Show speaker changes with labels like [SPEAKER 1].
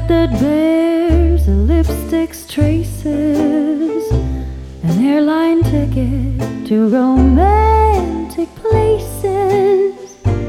[SPEAKER 1] that bears a lipstick's traces, an airline ticket to romantic places.